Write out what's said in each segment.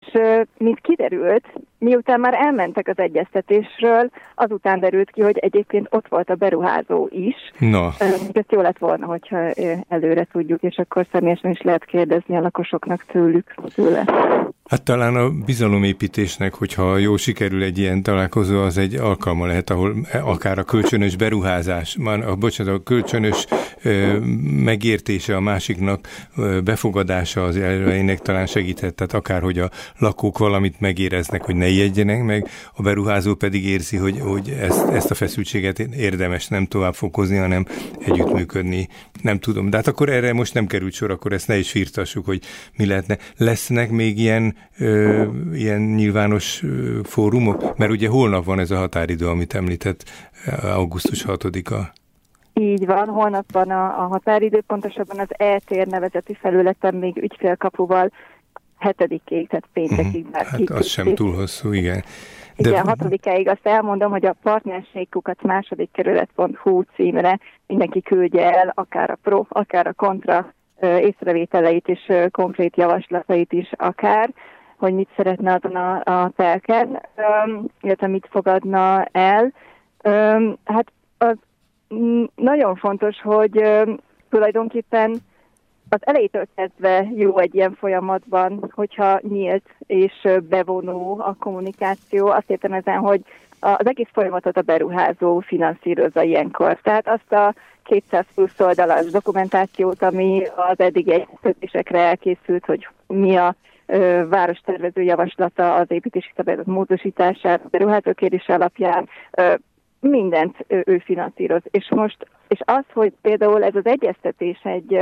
mint kiderült, miután már elmentek az egyeztetésről, azután derült ki, hogy egyébként ott volt a beruházó is. No. Ezt jó lett volna, hogyha előre tudjuk, és akkor személyesen is lehet kérdezni a lakosoknak tőle. Hát talán a bizalomépítésnek, hogyha jól sikerül egy ilyen találkozó, az egy alkalma lehet, ahol akár a kölcsönös beruházás, a kölcsönös megértése a másiknak, befogadása az elveinek talán segíthet, tehát akár, hogy a lakók valamit megéreznek, hogy ne ijedjenek meg, a beruházó pedig érzi, hogy ezt a feszültséget érdemes nem tovább fokozni, hanem együttműködni. Nem tudom, de hát akkor erre most nem került sor, akkor ezt ne is firtassuk, hogy mi lehetne. Lesznek még ilyen nyilvános fórumok? Mert ugye holnap van ez a határidő, amit említett, augusztus 6-a. Így van, holnap van a határidő, pontosabban az E-tér nevezeti felületen még ügyfélkapuval 7-ig, tehát péntekig. Hát az sem túl hosszú, igen. Igen, 6-áig azt elmondom, hogy a partnerségkukat másodikkerület.hu címre mindenki küldje el, akár a pro, akár a kontra észrevételeit és konkrét javaslatait is akár, hogy mit szeretne azon a telken, illetve mit fogadna el. Hát az nagyon fontos, hogy tulajdonképpen az elejétől kezdve jó egy ilyen folyamatban, hogyha nyílt és bevonó a kommunikáció. Azt értem ezen, hogy az egész folyamatot a beruházó finanszírozza ilyenkor. Tehát azt a 200 plusz oldalas dokumentációt, ami az eddigi egyeztetésekre elkészült, hogy mi a várostervező javaslata az építési szabályzat módosítására, beruházó kérése alapján, mindent ő finanszíroz. És az, hogy például ez az egyeztetés egy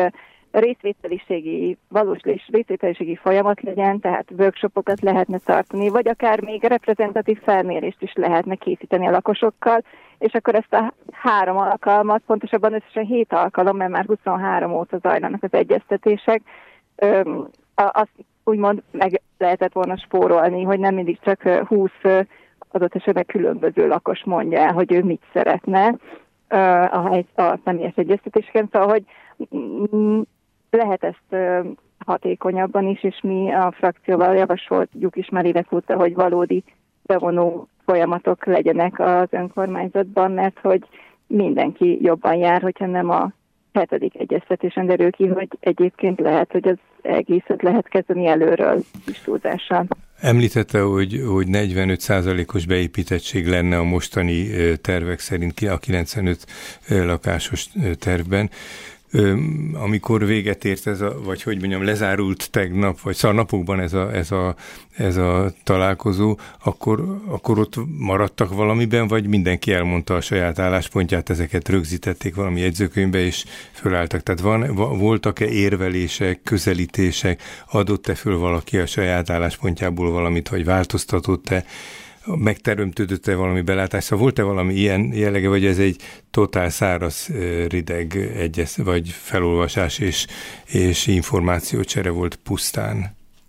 valós részvételiségi folyamat legyen, tehát workshopokat lehetne tartani, vagy akár még reprezentatív felmérést is lehetne készíteni a lakosokkal, és akkor ezt a 3 alkalmat, pontosabban összesen 7 alkalom, mert már 23 óta zajlanak az egyeztetések, azt úgymond meg lehetett volna spórolni, hogy nem mindig csak 20 adott esetben különböző lakos mondja el, hogy ő mit szeretne a személyes egyeztetéseken, szóval, hogy lehet ezt hatékonyabban is, és mi a frakcióval javasoljuk is már évek óta, hogy valódi bevonó folyamatok legyenek az önkormányzatban, mert hogy mindenki jobban jár, hogyha nem a 7. egyeztetésen derül ki, hogy egyébként lehet, hogy az egészet lehet kezdeni előről is túlzással. Említette, hogy 45%-os beépítettség lenne a mostani tervek szerint a 95 lakásos tervben. Amikor véget ért vagy hogy mondjam, lezárult tegnap, vagy napokban ez a találkozó, akkor ott maradtak valamiben, vagy mindenki elmondta a saját álláspontját, ezeket rögzítették valami jegyzőkönyvbe, és fölálltak. Tehát voltak-e érvelések, közelítések, adott-e föl valaki a saját álláspontjából valamit, vagy változtatott-e, megteremtődött-e valami belátás? Szóval volt-e valami ilyen jellege, vagy ez egy totál száraz, rideg vagy felolvasás és információcsere volt pusztán?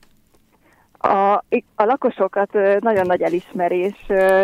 A lakosokat nagyon nagy elismerés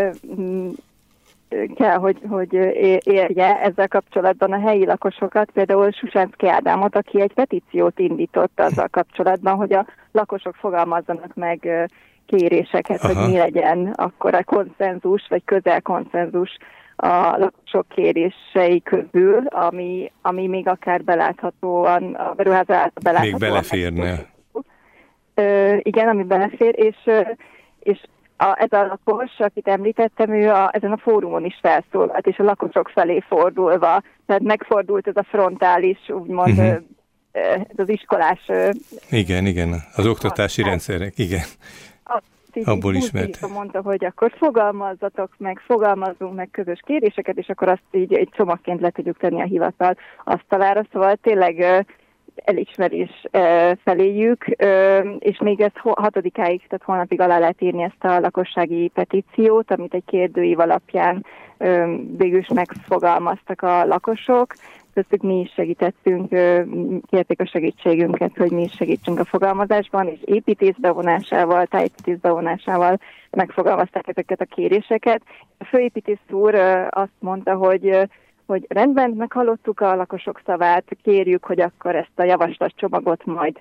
kell, hogy érje ezzel kapcsolatban a helyi lakosokat, például Susánszky Ádámot, aki egy petíciót indított azzal kapcsolatban, hogy a lakosok fogalmazzanak meg kéréseket, hogy mi legyen akkor a konszenzus, vagy közel konszenzus a lakosok kérései közül, ami még akár beláthatóan, a beruházó által beláthatóan. Még beleférne. Igen, ami belefér, és ez a lakos, akit említettem, ő ezen a fórumon is felszólalt, és a lakosok felé fordulva, tehát megfordult ez a frontális, úgymond, ez az iskolás... Igen, az oktatási rendszerek, igen. Abból ismert. Mondta, hogy akkor fogalmazzunk meg közös kéréseket, és akkor azt így egy csomagként le tudjuk tenni a hivatal asztalára, szóval tényleg elismerés feléjük, és még ez 6-áig, tehát holnapig alá lehet írni ezt a lakossági petíciót, amit egy kérdőív alapján végül is megfogalmaztak a lakosok. Köztük mi is segítettünk, kérték a segítségünket, hogy mi is segítsünk a fogalmazásban, és építész bevonásával, tájépítész bevonásával megfogalmazták ezeket a kéréseket. A főépítész úr azt mondta, hogy rendben, meghallottuk a lakosok szavát, kérjük, hogy akkor ezt a javaslatcsomagot majd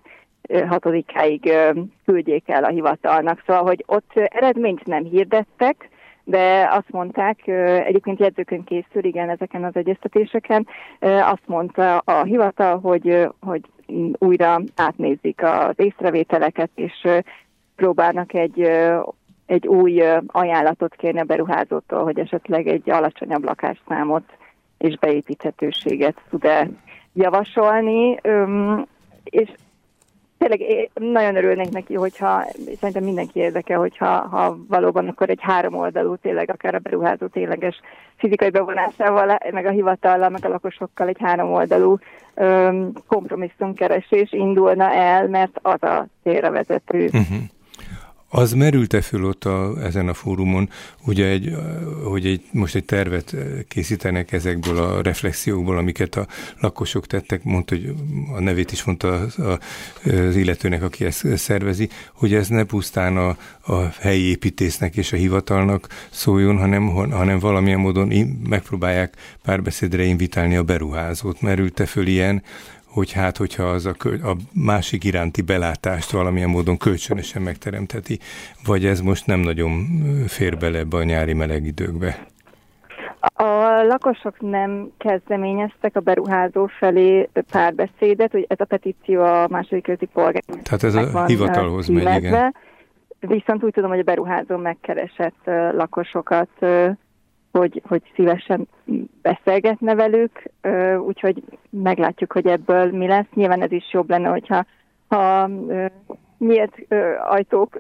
6-áig küldjék el a hivatalnak. Szóval, hogy ott eredményt nem hirdettek, de azt mondták, egyébként jegyzőkönyv készül, igen, ezeken az egyeztetéseken, azt mondta a hivatal, hogy újra átnézik az észrevételeket, és próbálnak egy új ajánlatot kérni a beruházótól, hogy esetleg egy alacsonyabb lakásszámot és beépíthetőséget tud-e javasolni, és tényleg nagyon örülnék neki, hogyha szerintem mindenki érdekel, hogyha valóban akkor egy 3 oldalú, tényleg akár a beruházó tényleges fizikai bevonásával, meg a hivatallal, meg a lakosokkal egy 3 oldalú kompromisszumkeresés indulna el, mert az a célra vezető. Az merült-e föl ott ezen a fórumon, ugye hogy most egy tervet készítenek ezekből a reflexiókból, amiket a lakosok tettek, mondta, hogy a nevét is mondta az illetőnek, aki ezt szervezi, hogy ez ne pusztán a helyi építésznek és a hivatalnak szóljon, hanem valamilyen módon megpróbálják párbeszédre invitálni a beruházót. Merült-e föl ilyen, hogyha az a másik iránti belátást valamilyen módon kölcsönösen megteremteti, vagy ez most nem nagyon fér bele ebbe a nyári meleg időkbe? A lakosok nem kezdeményeztek a beruházó felé párbeszédet, hogy ez a petíció a második kerületi polgármesternek. Tehát ez a hivatalhoz megy, igen. Viszont úgy tudom, hogy a beruházó megkeresett lakosokat, hogy szívesen beszélgetne velük, úgyhogy meglátjuk, hogy ebből mi lesz. Nyilván ez is jobb lenne, hogyha nyílt ajtók,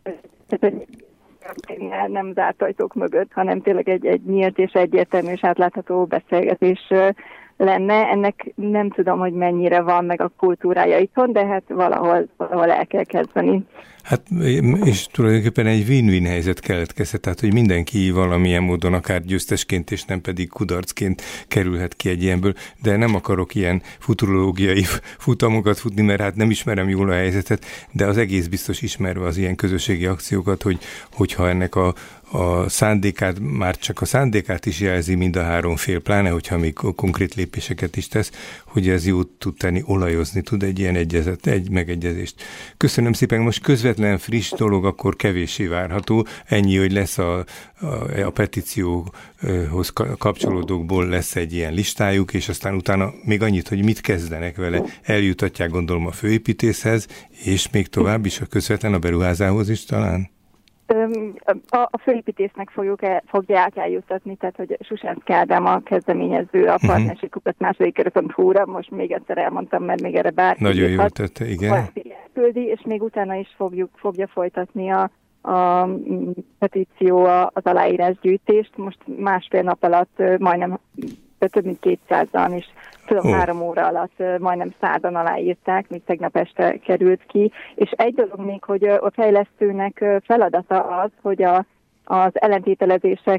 nem zárt ajtók mögött, hanem tényleg egy nyílt és egyértelmű és átlátható beszélgetés lenne. Ennek nem tudom, hogy mennyire van meg a kultúrája itthon, de hát valahol el kell kezdeni. Hát, és tulajdonképpen egy win-win helyzet keletkezhet, tehát, hogy mindenki valamilyen módon akár győztesként és nem pedig kudarcként kerülhet ki egy ilyenből, de nem akarok ilyen futurológiai futamokat futni, mert hát nem ismerem jól a helyzetet, de az egész biztos ismerve az ilyen közösségi akciókat, hogyha ennek a szándékát, már csak a szándékát is jelzi mind a 3 fél, pláne, hogyha még konkrét lépéseket is tesz, hogy ez jót tud tenni, olajozni tud egy ilyen egy megegyezést. Köszönöm szépen, most közvetlen friss dolog akkor kevéssé várható, ennyi, hogy lesz a petícióhoz kapcsolódókból lesz egy ilyen listájuk, és aztán utána még annyit, hogy mit kezdenek vele, eljutatják gondolom a főépítészhez, és még tovább is a közvetlen a beruházához is talán? A főépítésznek fogják eljuttatni, tehát hogy Suszánszky Ádám a kezdeményező a partnerségkukat másodikkerület.hu-ra, most még egyszer elmondtam, mert még erre bárki nagyon jól tette, igen. Küldi, és még utána is fogja folytatni a petíció az aláírásgyűjtést. Most másfél nap alatt majdnem több mint 200-an is, 3 óra alatt majdnem 100-an aláírták, még tegnap este került ki. És egy dolog még, hogy a fejlesztőnek feladata az, hogy az ellentételezések,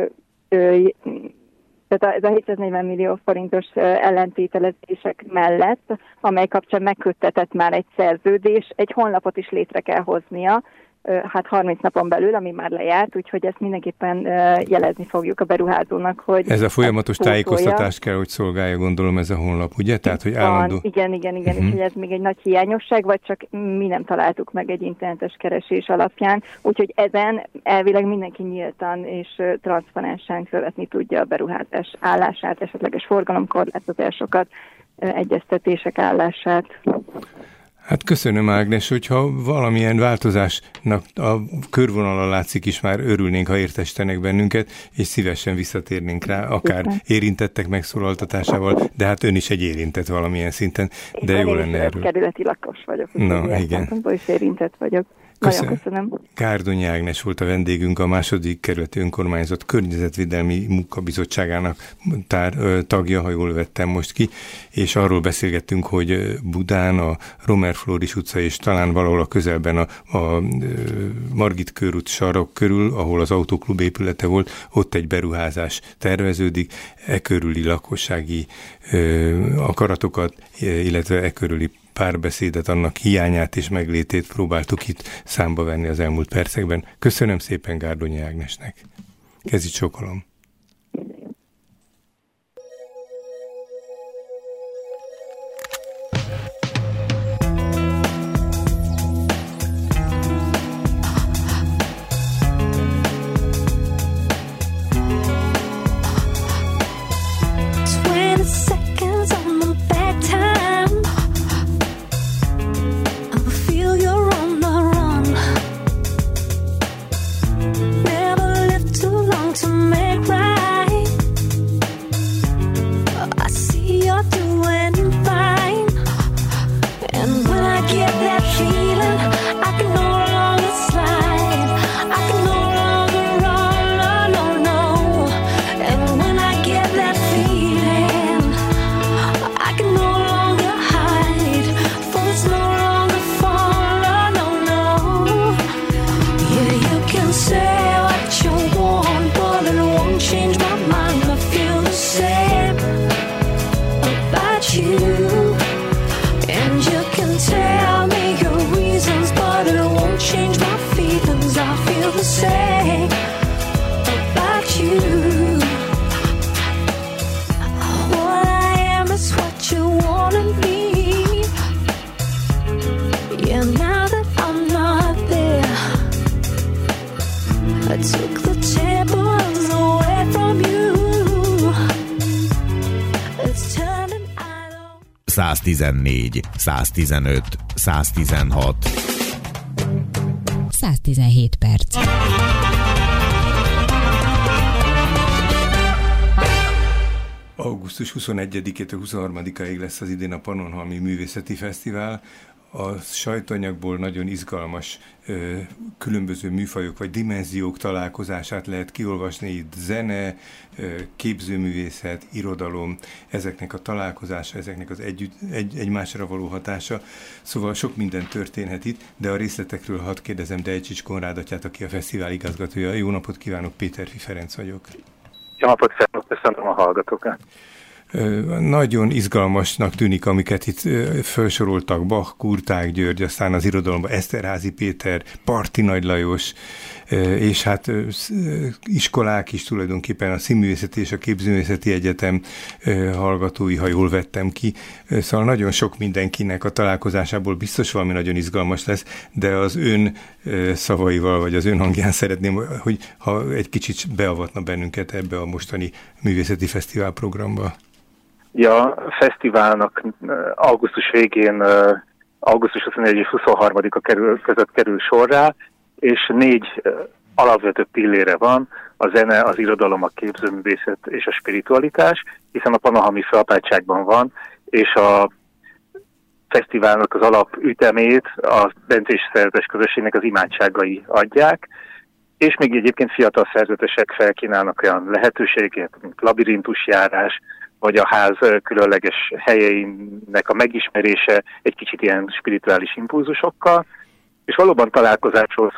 tehát ez a 740 millió forintos ellentételezések mellett, amely kapcsán megköttetett már egy szerződés, egy honlapot is létre kell hoznia, hát 30 napon belül, ami már lejárt, úgyhogy ezt mindenképpen jelezni fogjuk a beruházónak, hogy... Ez a folyamatos tájékoztatás kell, hogy szolgálja, gondolom, ez a honlap, ugye? Tehát, hogy állandó... Igen, és hogy ez még egy nagy hiányosság, vagy csak mi nem találtuk meg egy internetes keresés alapján, úgyhogy ezen elvileg mindenki nyíltan és transzparensen követni tudja a beruházás állását, esetleges forgalomkorlátozásokat, egyeztetések állását. Hát köszönöm, Ágnes, hogyha valamilyen változásnak a körvonala látszik is, már örülnénk, ha értestenek bennünket, és szívesen visszatérnénk rá, akár érintettek megszólaltatásával, de hát ön is egy érintett valamilyen szinten, de jó lenne erről. Kerületi lakos vagyok. Na, igen. És érintett vagyok. Nagyon köszönöm. Gárdonyi Ágnes volt a vendégünk, a második kerületi önkormányzat környezetvédelmi munkabizottságának tagja, ha jól vettem most ki, és arról beszélgettünk, hogy Budán, a Romer Flóris utca és talán valahol a közelben a Margit körút sarok körül, ahol az autóklub épülete volt, ott egy beruházás terveződik, körüli lakossági akaratokat, illetve körüli párbeszédet, annak hiányát és meglétét próbáltuk itt számba venni az elmúlt percekben. Köszönöm szépen Gárdonyi Ágnesnek. Kezit csókolom. took the tables away from you. It's turning idle. 114, 115, 116. 117 perc. Augusztus 21-től 23-ig lesz az idén a Pannonhalmi Művészeti Fesztivál. A sajtóanyagból nagyon izgalmas különböző műfajok vagy dimenziók találkozását lehet kiolvasni. Itt zene, képzőművészet, irodalom, ezeknek a találkozása, ezeknek az egymásra való hatása. Szóval sok minden történhet itt, de a részletekről hadd kérdezem Dejcsics Konrád-atyát, aki a fesztivál igazgatója. Jó napot kívánok, Péterfi Ferenc vagyok. Jó napot kívánok, köszönöm a hallgatókat. Nagyon izgalmasnak tűnik, amiket itt felsoroltak, Bach, Kurtág György, aztán az irodalomban Eszterházy Péter, Parti Nagy Lajos, és hát iskolák is tulajdonképpen a Színművészeti és a Képzőművészeti Egyetem hallgatói, ha jól vettem ki. Szóval nagyon sok mindenkinek a találkozásából biztos valami nagyon izgalmas lesz, de az ön szavaival, vagy az ön hangján szeretném, hogy ha egy kicsit beavatna bennünket ebbe a mostani művészeti fesztivál programba. Ja, a fesztiválnak augusztus végén, augusztus 24 és 23-a között kerül sorrá, és 4 alapvető pillére van: a zene, az irodalom, a képzőművészet és a spiritualitás, hiszen a Pannonhalmi Főapátságban van, és a fesztiválnak az alapütemét a bencés szerzetes közösségnek az imádságai adják, és még egyébként fiatal szerzetesek felkínálnak olyan lehetőséget, mint labirintusjárás, vagy a ház különleges helyeinek a megismerése egy kicsit ilyen spirituális impulzusokkal, és valóban találkozáshoz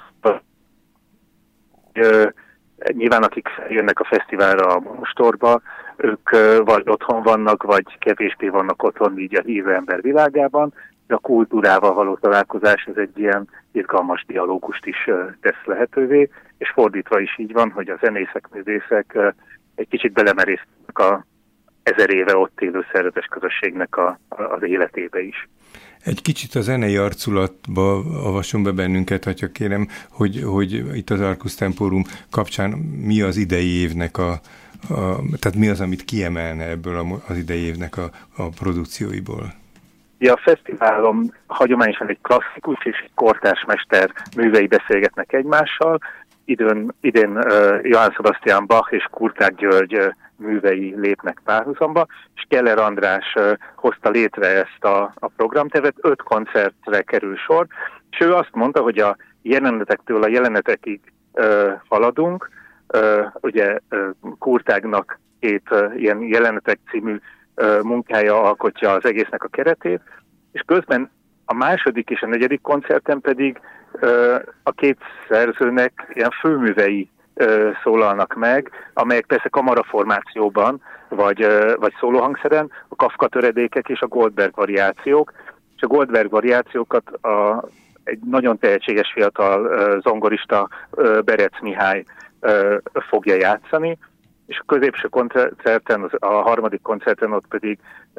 nyilván akik jönnek a fesztiválra a Monostorba, ők vagy otthon vannak, vagy kevésbé vannak otthon így a hívő ember világában, de a kultúrával való találkozás ez egy ilyen izgalmas dialógust is tesz lehetővé, és fordítva is így van, hogy a zenészek, művészek egy kicsit belemerésznek a 1000 éve ott élő szerzetes közösségnek az életébe is. Egy kicsit a zenei arculatba avasson be bennünket, ha kérem, hogy itt az Arcus Temporum kapcsán mi az idei évnek tehát mi az, amit kiemelne ebből az idei évnek a produkcióiból? Ja, a fesztiválon hagyományosan egy klasszikus és egy kortárs mester művei beszélgetnek egymással. Idén Johann Sebastian Bach és Kurtág György művei lépnek párhuzamba, és Keller András hozta létre ezt a programtervet, 5 koncertre kerül sor, és ő azt mondta, hogy a jelenetektől a jelenetekig haladunk, ugye Kurtágnak 2 ilyen jelenetek című munkája alkotja az egésznek a keretét, és közben a második és a negyedik koncerten pedig a 2 szerzőnek ilyen főművei szólalnak meg, amelyek persze kamaraformációban, vagy szólóhangszeren, a Kafka töredékek és a Goldberg variációk, és a Goldberg variációkat egy nagyon tehetséges fiatal zongorista Berec Mihály fogja játszani, és a középső koncerten, a harmadik koncerten ott pedig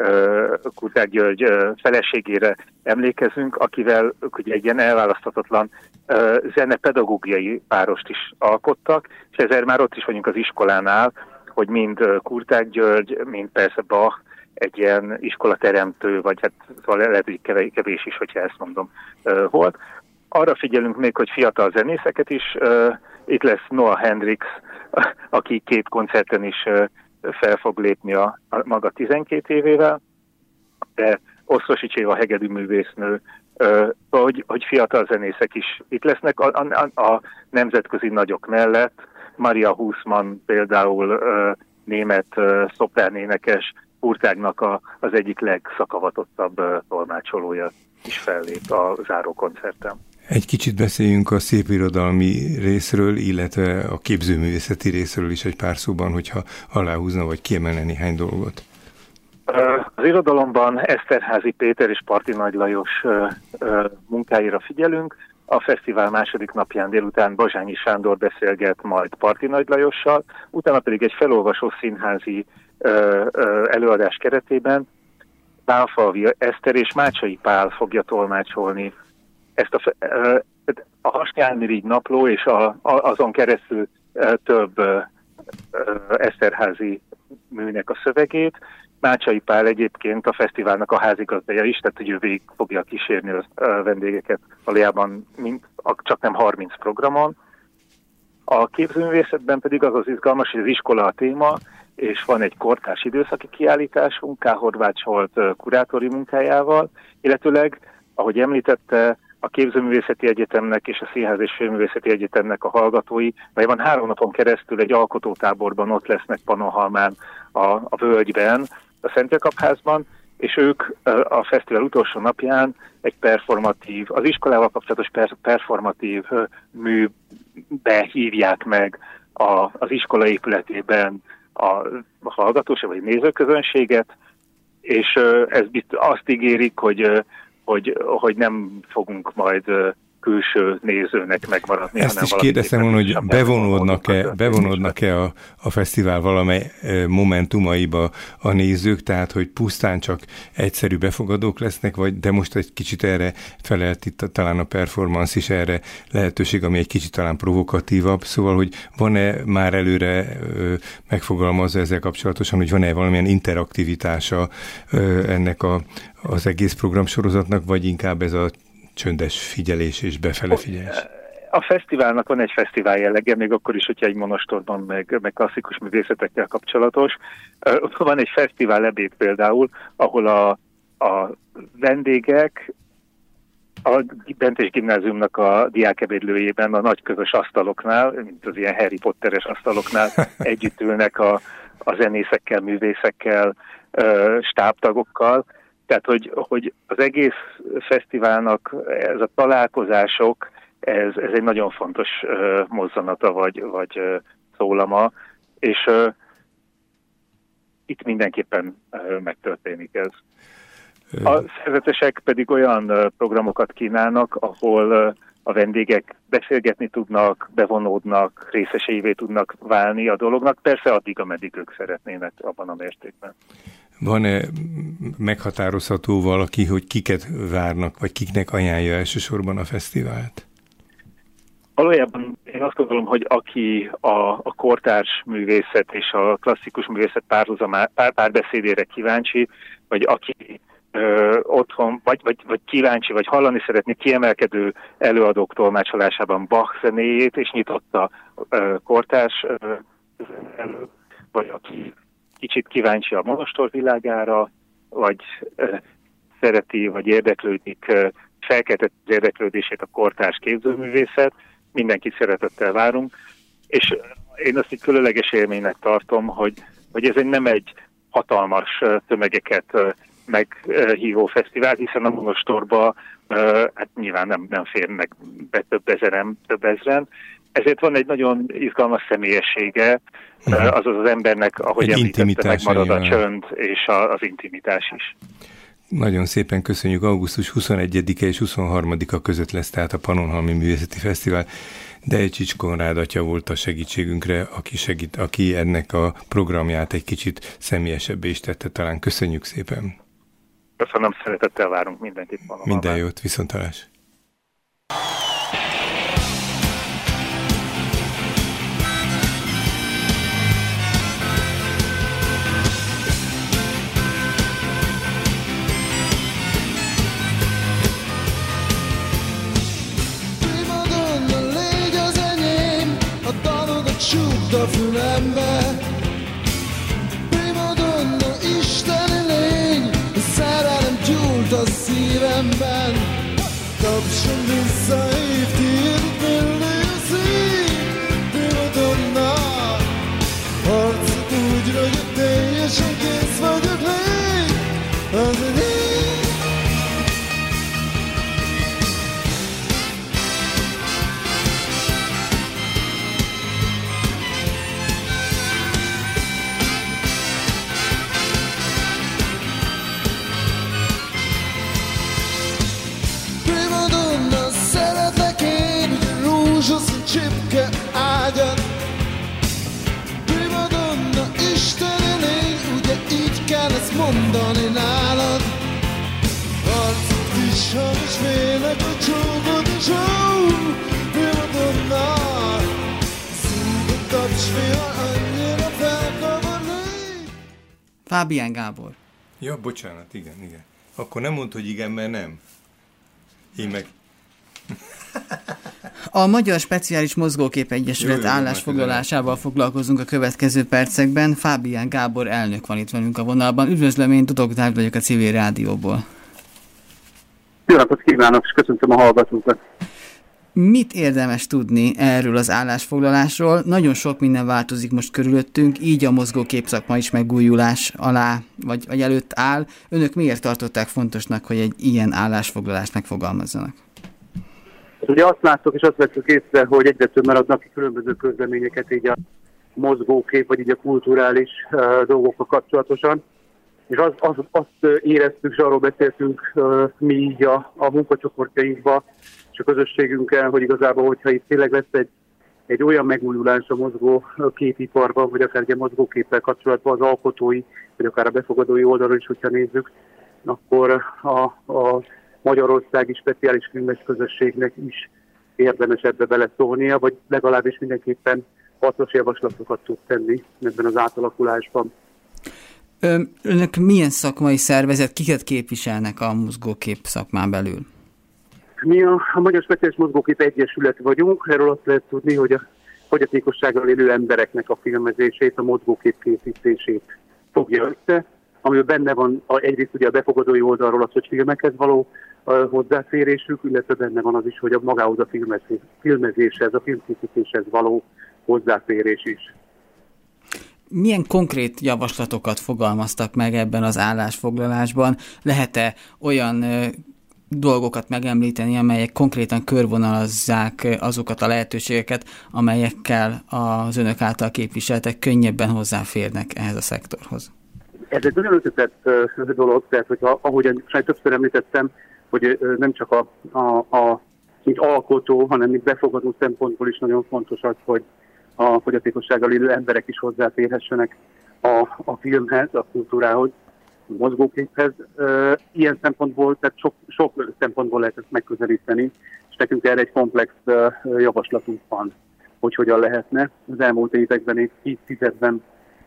Kurtág György feleségére emlékezünk, akivel ugye egy ilyen elválaszthatatlan zenepedagógiai párost is alkottak, és ezért már ott is vagyunk az iskolánál, hogy mind Kurtág György, mind persze Bach egy ilyen iskolateremtő, vagy hát szóval lehet, hogy kevés is, hogyha ezt mondom, volt. Arra figyelünk még, hogy fiatal zenészeket is, itt lesz Noah Hendricks, aki 2 koncerten is fel fog lépni a maga 12 évével, de Osztrosics Éva hegedű művésznő, hogy fiatal zenészek is itt lesznek a nemzetközi nagyok mellett. Maria Huszman például német szopránénekes, Kurtágnak az egyik legszakavatottabb tolmácsolója is fellép a záró koncerten. Egy kicsit beszéljünk a szépirodalmi részről, illetve a képzőművészeti részről is egy pár szóban, hogyha aláhúzna vagy kiemelne néhány dolgot. Az irodalomban Eszterházy Péter és Parti Nagy Lajos munkáira figyelünk. A fesztivál második napján délután Bazsányi Sándor beszélget majd Parti Nagy Lajossal, utána pedig egy felolvasó színházi előadás keretében Pálfalvi Eszter és Mácsai Pál fogja tolmácsolni ezt a Hastyánmirigy napló és azon keresztül több Eszterházy műnek a szövegét. Mácsai Pál egyébként a fesztiválnak a házigazdája is, tehát hogy ő végig fogja kísérni a vendégeket valójában csak nem 30 programon. A képzőművészetben pedig az az izgalmas, hogy az iskola a téma, és van egy kortárs időszaki kiállításunk K. Horváth Zsolt kurátori munkájával, illetőleg, ahogy említette, a Képzőművészeti Egyetemnek és a Színház és Filmművészeti Egyetemnek a hallgatói, mely van 3 napon keresztül egy alkotótáborban ott lesznek Pannonhalmán a völgyben, a Szent Jakab-házban, és ők a fesztivál utolsó napján egy performatív, az iskolával kapcsolatos performatív műbe hívják meg az iskola épületében a hallgatós vagy nézőközönséget, és ez azt ígérik, hogy nem fogunk majd külső nézőnek megmaradni. Ezt is kérdeztem volna, hogy bevonódnak-e a fesztivál valamely momentumaiba a nézők, tehát hogy pusztán csak egyszerű befogadók lesznek, de most egy kicsit erre felelt itt talán a performance is erre lehetőség, ami egy kicsit talán provokatívabb, szóval, hogy van-e már előre megfogalmazva ezzel kapcsolatosan, hogy van-e valamilyen interaktivitása ennek az egész programsorozatnak, vagy inkább ez a csöndes figyelés és befele figyelés? A fesztiválnak van egy fesztivál jellege, még akkor is, hogyha egy monostorban, meg klasszikus művészetekkel kapcsolatos. Van egy fesztivál ebéd például, ahol a vendégek a Bentés Gimnáziumnak a diákebédlőjében a nagy közös asztaloknál, mint az ilyen Harry Potteres asztaloknál együtt ülnek a zenészekkel, művészekkel, stábtagokkal. Tehát, hogy az egész fesztiválnak ez a találkozások, ez egy nagyon fontos mozzanata vagy szólama, és itt mindenképpen megtörténik ez. A szerzetesek pedig olyan programokat kínálnak, ahol a vendégek beszélgetni tudnak, bevonódnak, részeseivé tudnak válni a dolognak, persze addig, ameddig ők szeretnének abban a mértékben. Van-e meghatározható valaki, hogy kiket várnak, vagy kiknek ajánlja elsősorban a fesztivált? Valójában én azt gondolom, hogy aki a kortárs művészet és a klasszikus művészet párbeszédére kíváncsi, vagy aki otthon, vagy kíváncsi, vagy hallani szeretné kiemelkedő előadók tolmácsolásában Bach zenéjét, és nyitott a kortárs vagy aki kicsit kíváncsi a monostor világára, vagy szereti, vagy érdeklődik, felkeltett az érdeklődését a kortárs képzőművészet, mindenkit szeretettel várunk, és én azt egy különleges élménynek tartom, hogy ez nem egy hatalmas tömegeket meghívó fesztivál, hiszen a monostorba hát nyilván nem férnek be több ezren, ezért van egy nagyon izgalmas személyessége, azaz az embernek, ahogy említette, megmarad a csönd és az intimitás is. Nagyon szépen köszönjük. Augusztus 21-e és 23-a között lesz tehát a Pannonhalmi Művészeti Fesztivál. Dejcsics Konrád atya volt a segítségünkre, aki ennek a programját egy kicsit személyesebbé is tette talán. Köszönjük szépen. Köszönöm, szeretettel várunk mindenkit Pannonhalmán. Minden jót, viszontlátásra. A fülembe, primadonna, isteni lény, a szerelem gyújt a szívemben. Tapson vissza évtized mellé a szív, primadonna, arcot úgy ragyog, teljesen kész vagyok lény, az a lény. Csipke ágyat, primadonna, isteni lény, ugye így kell ezt mondani nálad. Arcod kis hamis félek a csókod a csó, Másfél annyira felkavarni. Fábián Gábor. Ja, bocsánat, igen. Akkor nem mondd, hogy igen, mert nem. Én meg... A Magyar Speciális Mozgókép Egyesület állásfoglalásával foglalkozunk a következő percekben. Fábián Gábor elnök van itt velünk a vonalban. Üdvözlöm, én Tudok Dávid vagyok a Civil Rádióból. Jó napot kívánok, és köszöntöm a hallgatókat. Mit érdemes tudni erről az állásfoglalásról? Nagyon sok minden változik most körülöttünk, így a mozgókép szakma is megújulás alá, vagy előtt áll. Önök miért tartották fontosnak, hogy egy ilyen állásfoglalást megfogalmazzanak? Ugye azt láttuk és azt vettük észre, hogy egyre több maradnak ki különböző közleményeket így a mozgókép, vagy így a kulturális dolgokkal kapcsolatosan. És azt éreztük, és arról beszéltünk mi így a munkacsoportjainkban, és a közösségünkkel, hogy igazából, hogyha itt tényleg lesz egy olyan megújulás a mozgóképiparban, vagy akár egy mozgóképpel kapcsolatban az alkotói, vagy akár a befogadói oldalról is, hogyha nézzük, akkor a magyarországi speciális filmes közösségnek is érdemes ebbe beleszólnia, vagy legalábbis mindenképpen hasznos javaslatokat tud tenni ebben az átalakulásban. Önök milyen szakmai szervezet, kiket képviselnek a mozgókép szakmán belül? Mi a Magyar Speciális Mozgókép Egyesület vagyunk, erről azt lehet tudni, hogy a fogyatékossággal élő embereknek a filmezését, a mozgókép készítését fogja össze, amiben benne van egyrészt ugye a befogadói oldalról az, hogy filmekhez való hozzáférésük, illetve benne van az is, hogy a magához a filmezéshez, a filmkészítéshez való hozzáférés is. Milyen konkrét javaslatokat fogalmaztak meg ebben az állásfoglalásban? Lehet-e olyan dolgokat megemlíteni, amelyek konkrétan körvonalazzák azokat a lehetőségeket, amelyekkel az önök által képviseltek könnyebben hozzáférnek ehhez a szektorhoz? Ez egy nagyon összetett dolog, tehát hogyha, ahogyan többször említettem, hogy nem csak mint alkotó, hanem mint befogadó szempontból is nagyon fontos az, hogy a fogyatékossággal élő emberek is hozzáférhessenek a filmhez, a kultúrához, a mozgóképhez. Ilyen szempontból, tehát sok szempontból lehet ezt megközelíteni, és nekünk erre egy komplex javaslatunk van, hogy hogyan lehetne. Az elmúlt években, évtizedben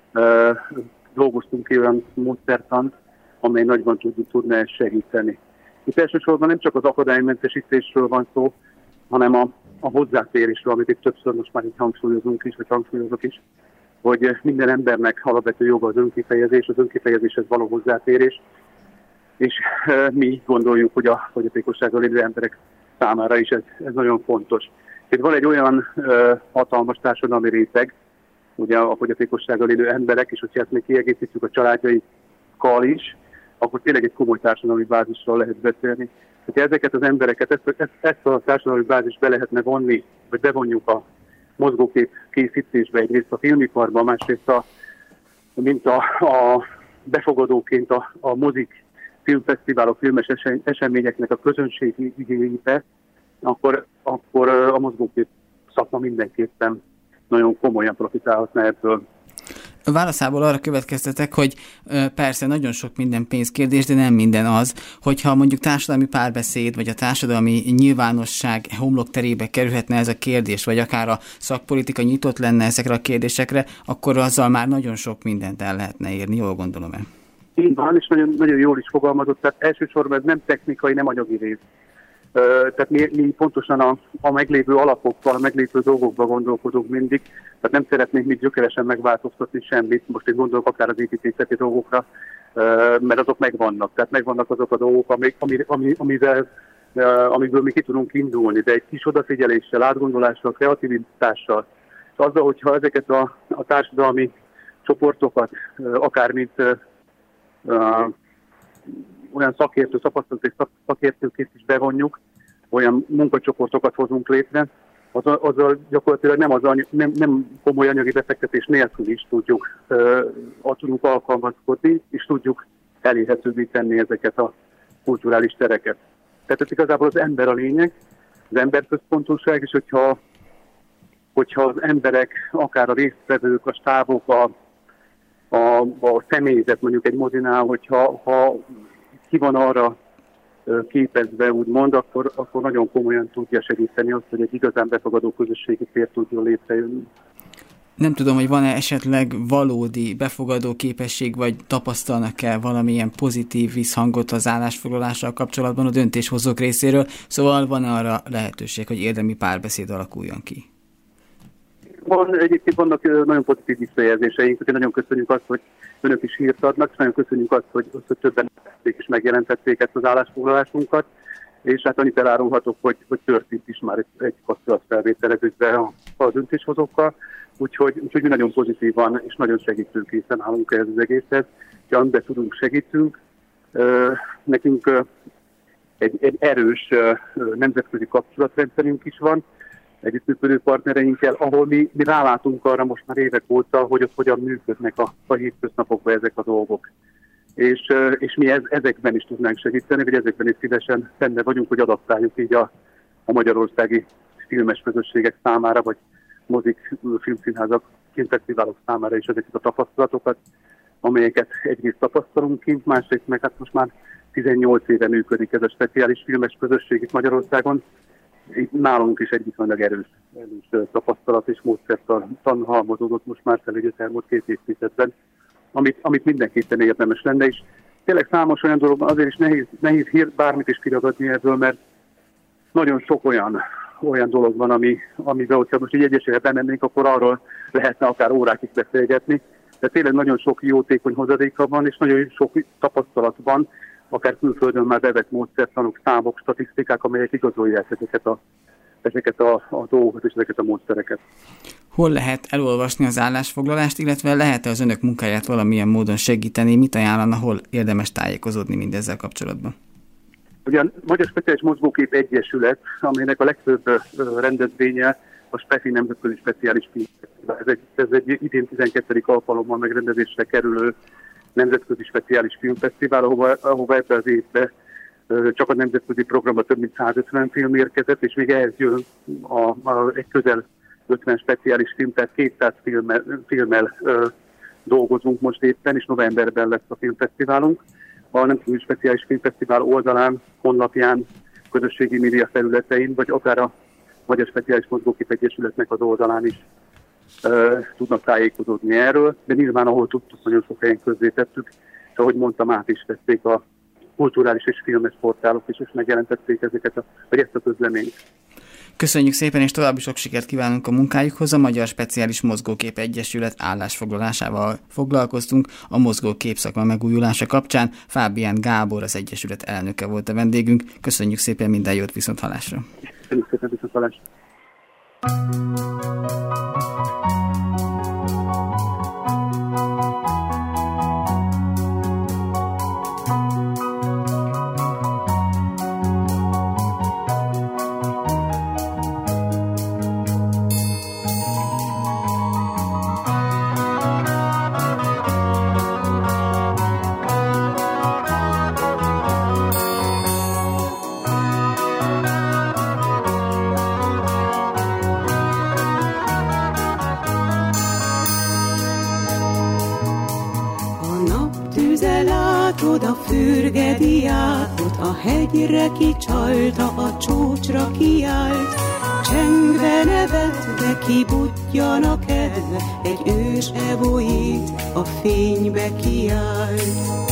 dolgoztunk ki olyan módszertant, amely nagyban tudna ezt segíteni. Itt elsősorban nem csak az akadálymentesítésről van szó, hanem a hozzáférésről, amit itt többször most már így hangsúlyozunk is, vagy hangsúlyozok is, hogy minden embernek alapvető joga az önkifejezés, az önkifejezéshez való hozzáférés, és mi gondoljuk, hogy a fogyatékossággal élő emberek számára is ez nagyon fontos. Itt van egy olyan hatalmas társadalmi réteg, ugye a fogyatékossággal élő emberek, és hogyha ezt még kiegészítjük a családjaikkal is, akkor tényleg egy komoly társadalmi bázisról lehet beszélni. Hogyha ezeket az embereket, ezt a társadalmi bázist be lehetne vonni, vagy bevonjuk a mozgókép készítésbe, egyrészt a filmiparban, másrészt mint a befogadóként a mozik, filmfesztiválok, filmes eseményeknek a közönségi igényébe, akkor a mozgókép szakma mindenképpen nagyon komolyan profitálhatna ebből. A válaszából arra következtetek, hogy persze nagyon sok minden pénzkérdés, de nem minden az, hogyha mondjuk társadalmi párbeszéd, vagy a társadalmi nyilvánosság homlokterébe kerülhetne ez a kérdés, vagy akár a szakpolitika nyitott lenne ezekre a kérdésekre, akkor azzal már nagyon sok mindent el lehetne érni, jól gondolom-e? Így van, és nagyon, nagyon jól is fogalmazott, tehát elsősorban ez nem technikai, nem anyagi rész. Tehát mi pontosan a meglévő alapokkal, a meglévő dolgokba gondolkodunk mindig, tehát nem szeretnénk mi gyökeresen megváltoztatni semmit, most én gondolok akár az építészeti dolgokra, mert azok megvannak, tehát megvannak azok a dolgok, amiből mi ki tudunk indulni, de egy kis odafigyeléssel, átgondolással, kreativitással, és azzal, hogyha ezeket a társadalmi csoportokat, akár mint olyan tapasztalatok szakértőként is bevonjuk, olyan munkacsoportokat hozunk létre, azzal gyakorlatilag nem komoly anyagi befektetés nélkül is tudjuk alkalmazkodni, és tudjuk elérhetőbbé tenni ezeket a kulturális tereket. Tehát ez igazából az ember a lényeg, az emberközpontúság, és hogyha az emberek, akár a résztvevők, a stábok, a személyzet mondjuk egy mozinál, hogyha ki van arra képezve, úgymond, akkor nagyon komolyan tudja segíteni azt, hogy egy igazán befogadó közösségi tér tudjon létrejönni. Nem tudom, hogy van-e esetleg valódi befogadó képesség, vagy tapasztalnak-e valamilyen pozitív visszhangot az állásfoglalással kapcsolatban a döntéshozók részéről, szóval van arra lehetőség, hogy érdemi párbeszéd alakuljon ki? Egyébként vannak nagyon pozitív visszajelzéseink, hogy nagyon köszönjük azt, hogy önök is hírt adnak, és nagyon köszönjük azt, hogy többen is megjelentették ezt az állásfoglalásunkat, és hát annyit elárulhatok, hogy történt is már egy kapcsolatfelvételezésben a döntéshozókkal, úgyhogy mi nagyon pozitívan és nagyon segítőkészen állunk ehhez az egészhez, hogy amiben tudunk, segítünk. Nekünk egy erős nemzetközi kapcsolatrendszerünk is van, együttműködő partnereinkkel, ahol mi rálátunk arra most már évek óta, hogy ott hogyan működnek a hétköznapokban ezek a dolgok. És mi ezekben is tudnánk segíteni, vagy ezekben is szívesen benne vagyunk, hogy adaptáljuk így a magyarországi filmes közösségek számára, vagy mozik, filmszínházak, filmfesztiválok számára is ezeket a tapasztalatokat, amelyeket egyrészt tapasztalunk kint, másrészt meg hát most már 18 éve működik ez a speciális filmes közösség itt Magyarországon. Itt nálunk is egy viszonylag erős tapasztalat és módszertan halmozódott most már fel az elmúlt 2 évtizedben, amit mindenképpen érdemes lenne, és tényleg számos olyan dologban azért is nehéz bármit is kiragadni ebből, mert nagyon sok olyan dolog van, amiben, hogyha most így egyesével bemennénk, akkor arról lehetne akár órákig beszélgetni, de tényleg nagyon sok jótékony hozadéka van, és nagyon sok tapasztalat van, akár külföldön már bevett módszertanok, számok, statisztikák, amelyek igazolják ezeket a dolgokat és ezeket a módszereket. Hol lehet elolvasni az állásfoglalást, illetve lehet-e az önök munkáját valamilyen módon segíteni? Mit ajánlana, hol érdemes tájékozódni mindezzel kapcsolatban? Ugye a Magyar Speciális Mozgókép Egyesület, amelynek a legfőbb rendezvénye a SPEFI Nemzetközi Speciális Filmfesztivál. Ez egy idén 12. alkalommal megrendezésre kerülő nemzetközi speciális filmfesztivál, ahova ebbe az évben csak a nemzetközi programra több mint 150 film érkezett, és még ehhez jön egy közel 50 speciális film, tehát 200 filmmel dolgozunk most éppen, és novemberben lesz a filmfesztiválunk. A Nemzetközi Speciális Filmfesztivál oldalán, honlapján, közösségi média felületein, vagy akár a Magyar Speciális Mozgókép Egyesületnek az oldalán is tudnak tájékozódni erről, de nyilván ahol tudtuk, nagyon sok helyen közzétettük, és ahogy mondtam, át is tették a kulturális és filmes portálok is, és megjelentették ezt a közleményt. Köszönjük szépen, és további sok sikert kívánunk a munkájukhoz. A Magyar Speciális Mozgókép Egyesület állásfoglalásával foglalkoztunk a mozgókép szakma megújulása kapcsán. Fábián Gábor, az Egyesület elnöke volt a vendégünk. Köszönjük szépen, minden jót, viszonthallásra! Köszönjük szépen, viszonthallásra! A fürgediákot a hegyre kicsalta, a csúcsra kiállt, csengve nevetve kibutjan a kedve, egy ős evoit a fénybe kiállt.